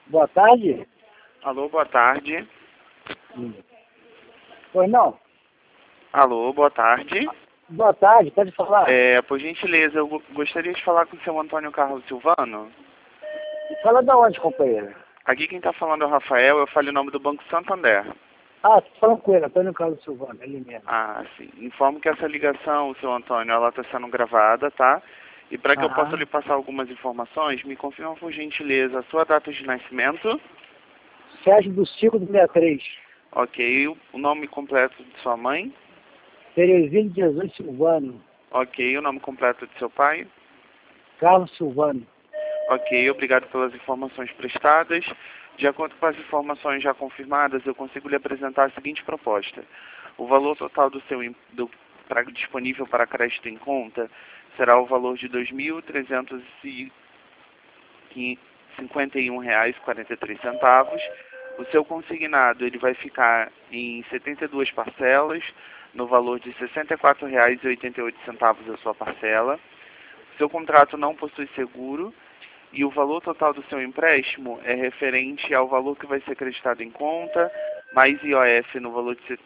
Boa tarde. Alô, boa tarde. Pois não? Alô, boa tarde. Boa tarde, pode falar. Por gentileza, eu gostaria de falar com o seu Antônio Carlos Silvano. Fala da onde, companheiro? Aqui quem está falando é o Rafael, eu falo em nome do Banco Santander. Ah, fala com ele, Antônio Carlos Silvano, ele mesmo. Ah, sim. Informo que essa ligação, seu Antônio, ela está sendo gravada, tá? E para que eu possa lhe passar algumas informações, me confirma por gentileza a sua data de nascimento. Sérgio do Cico do 63. Ok, o nome completo de sua mãe. Terezinha de Jesus Silvano. Ok, o nome completo de seu pai. Carlos Silvano. Ok, obrigado pelas informações prestadas. De acordo com as informações já confirmadas, eu consigo lhe apresentar a seguinte proposta. O valor total disponível para crédito em conta será o valor de R$ 2.351,43. O seu consignado ele vai ficar em 72 parcelas, no valor de R$ 64,88 a sua parcela. Seu contrato não possui seguro. E o valor total do seu empréstimo é referente ao valor que vai ser acreditado em conta, mais IOF no valor de R$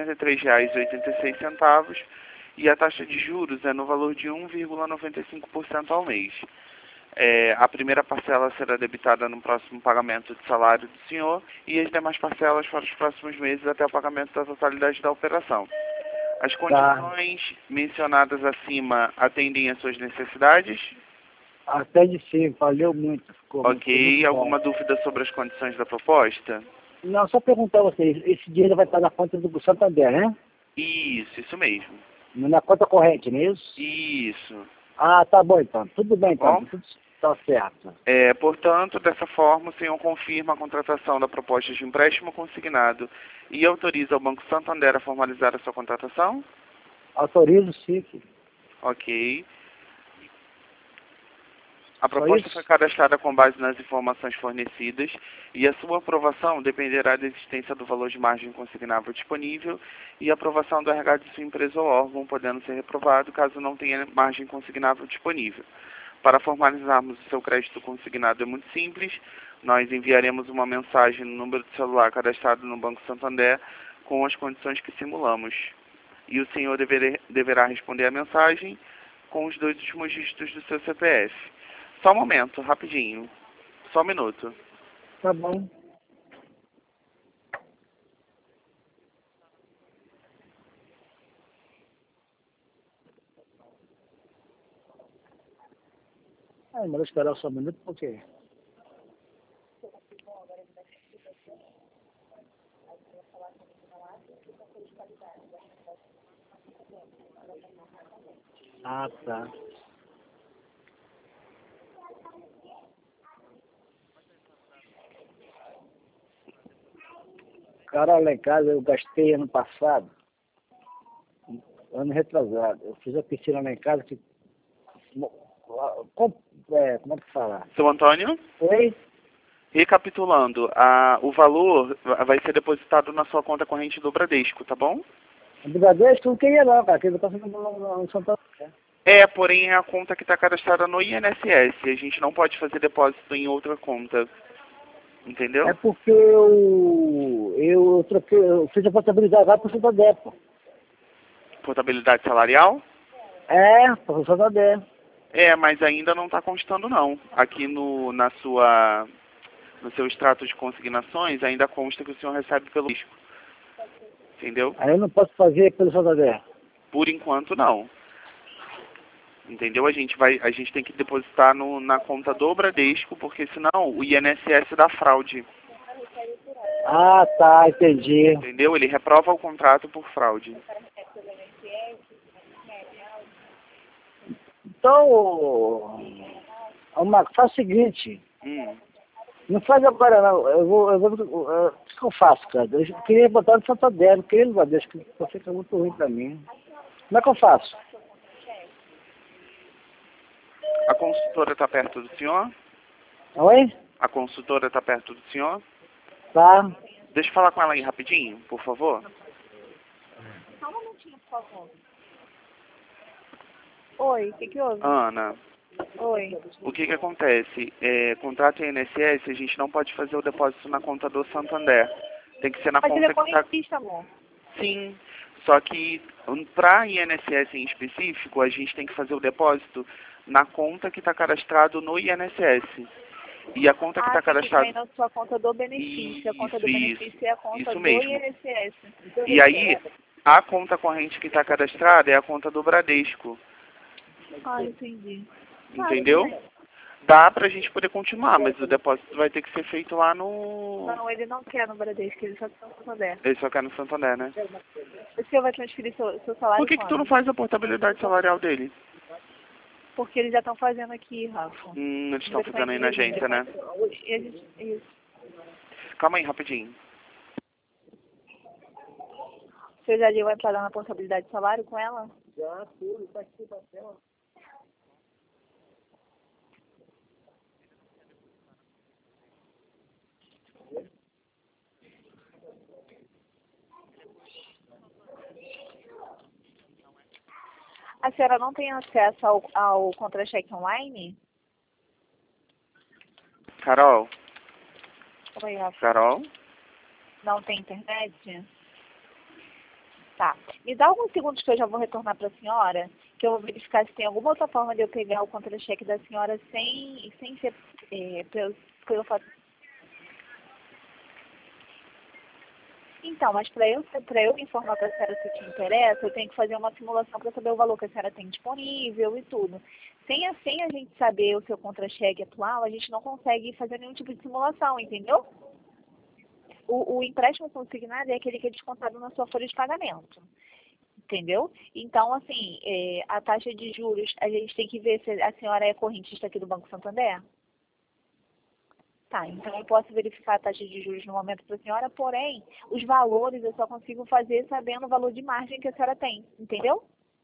73,86, e a taxa de juros é no valor de 1,95% ao mês. A primeira parcela será debitada no próximo pagamento de salário do senhor e as demais parcelas para os próximos meses até o pagamento da totalidade da operação. As condições mencionadas acima atendem às suas necessidades? Até de sim, valeu muito. Ok, alguma dúvida sobre as condições da proposta? Não, só perguntar a vocês, esse dinheiro vai estar na conta do Santander, né? Isso mesmo. Na conta corrente, não é isso? Isso. Ah, tá bom então. Tudo bem então, Bom? tudo tá certo. Portanto, dessa forma, o senhor confirma a contratação da proposta de empréstimo consignado e autoriza o Banco Santander a formalizar a sua contratação? Autorizo sim. Ok. A proposta foi cadastrada com base nas informações fornecidas e a sua aprovação dependerá da existência do valor de margem consignável disponível e a aprovação do RH de sua empresa ou órgão, podendo ser reprovado caso não tenha margem consignável disponível. Para formalizarmos o seu crédito consignado é muito simples, nós enviaremos uma mensagem no número de celular cadastrado no Banco Santander com as condições que simulamos. E o senhor deverá responder a mensagem com os 2 últimos dígitos do seu CPF. Só um momento, rapidinho. Só um minuto. Tá bom. Mas vou esperar só um minuto, por quê? Ah, tá. Cara, lá em casa eu gastei ano passado, ano retrasado. Eu fiz a piscina lá em casa que. Como é que fala? Seu Antônio? Oi? Recapitulando, o valor vai ser depositado na sua conta corrente do Bradesco, tá bom? Do Bradesco eu não queria não, cara, que eu tô fazendo no Santander. Porém é a conta que está cadastrada no INSS. A gente não pode fazer depósito em outra conta. Entendeu? É porque eu troquei, eu fiz a portabilidade agora pro Santander, pô. Portabilidade salarial? É, pro Santander. Mas ainda não está constando não. Aqui no seu extrato de consignações ainda consta que o senhor recebe pelo risco. Entendeu? Aí eu não posso fazer pelo Santander. Por enquanto não. Entendeu? A gente tem que depositar na conta do Bradesco, porque senão o INSS dá fraude. Ah, tá, entendi. Entendeu? Ele reprova o contrato por fraude. Então, Marcos, faz o seguinte. Não faz agora não. O que eu faço, cara? Eu queria botar no Santander, não queria no Bradesco, porque fica muito ruim pra mim. Como é que eu faço? A consultora está perto do senhor? Oi? A consultora está perto do senhor? Tá. Deixa eu falar com ela aí rapidinho, por favor. Só um minutinho, por favor. Oi, o que houve? Ana, Oi. O que acontece? Contrato INSS, a gente não pode fazer o depósito na conta do Santander. Tem que ser na Mas ele é conta que está... correntista, amor. Sim, só que para INSS em específico, a gente tem que fazer o depósito na conta que está cadastrado no INSS. E a conta que está Tem que cair cadastrada... na sua conta do benefício. A conta do benefício é a conta isso do mesmo. INSS. E aí, a conta corrente que está cadastrada é a conta do Bradesco. Entendi. Entendeu? Dá pra gente poder continuar, mas o depósito vai ter que ser feito lá no... Não, ele não quer no Bradesco, ele só quer no Santander. Ele só quer no Santander, né? O senhor vai transferir seu salário Por que tu quando? não faz a portabilidade salarial dele? Porque eles já estão fazendo aqui, Rafa. Eles estão fazendo aí na agência, né? Isso. Calma aí, rapidinho. O senhor já vai pagar na portabilidade de salário com ela? Já, tudo, tá aqui, papel. A senhora não tem acesso ao contra-cheque online? Carol? Oi, Rafa. Carol? Não tem internet? Tá. Me dá alguns segundos que eu já vou retornar para a senhora, que eu vou verificar se tem alguma outra forma de eu pegar o contra-cheque da senhora sem ser pelo fato. Então, mas para eu informar para a senhora se te interessa, eu tenho que fazer uma simulação para saber o valor que a senhora tem disponível e tudo. Sem a gente saber o seu contra-cheque atual, a gente não consegue fazer nenhum tipo de simulação, entendeu? O empréstimo consignado é aquele que é descontado na sua folha de pagamento. Entendeu? Então, assim, a taxa de juros, a gente tem que ver se a senhora é correntista aqui do Banco Santander. Tá, então eu posso verificar a taxa de juros no momento para a senhora, porém, os valores eu só consigo fazer sabendo o valor de margem que a senhora tem, entendeu?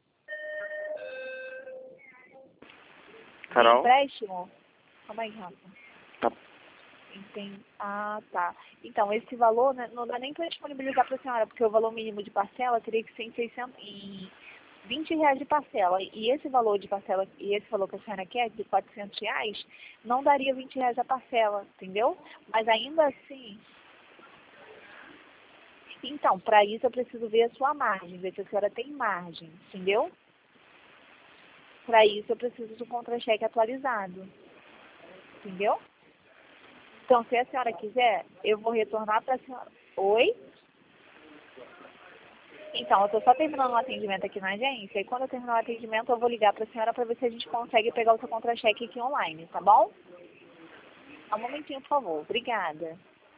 Carol? De empréstimo? Calma aí, Rafa. Tá. Entendi. Tá. Então, esse valor não dá nem para disponibilizar para a senhora, porque o valor mínimo de parcela teria que ser em R$20 de parcela. E esse valor de parcela, e esse valor que a senhora quer, de R$400, não daria R$20 a parcela, entendeu? Mas ainda assim... Então, para isso eu preciso ver a sua margem, ver se a senhora tem margem, entendeu? Para isso eu preciso do contra-cheque atualizado, entendeu? Então, se a senhora quiser, eu vou retornar para a senhora. Oi? Então, eu estou só terminando um atendimento aqui na agência, e quando eu terminar o atendimento, eu vou ligar para a senhora para ver se a gente consegue pegar o seu contra-cheque aqui online, tá bom? Um momentinho, por favor. Obrigada.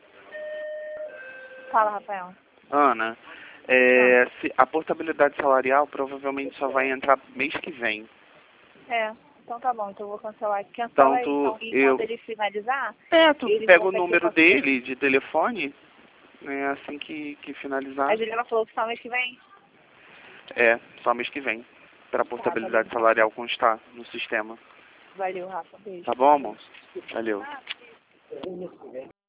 Fala, Rafael. Ana, a portabilidade salarial provavelmente só vai entrar mês que vem. Então tá bom, então eu vou cancelar aqui. Então, E quando ele finalizar... tu ele pega o volta aqui número pra- dele de telefone, assim que finalizar. A Juliana falou que só mês que vem? Só mês que vem. Para a portabilidade salarial constar no sistema. Valeu, Rafa. Beijo. Tá bom, amor? Valeu.